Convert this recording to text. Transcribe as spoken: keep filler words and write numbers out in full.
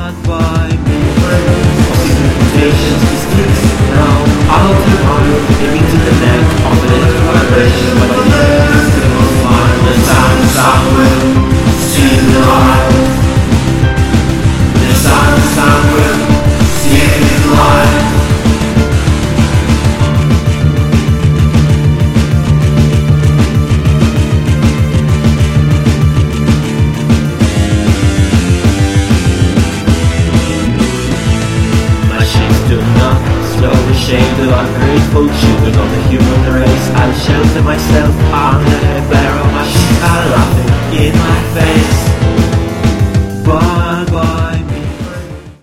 not by me. Patience is kicks now. I'll keep on aiming to the neck of a little vibration, but the end is still mine. The sound sound will see the light. The sound sound will see the light. Do not slowly shame the ungrateful children of the human race. I'll shelter myself under a barrel, machines are laughing in my face.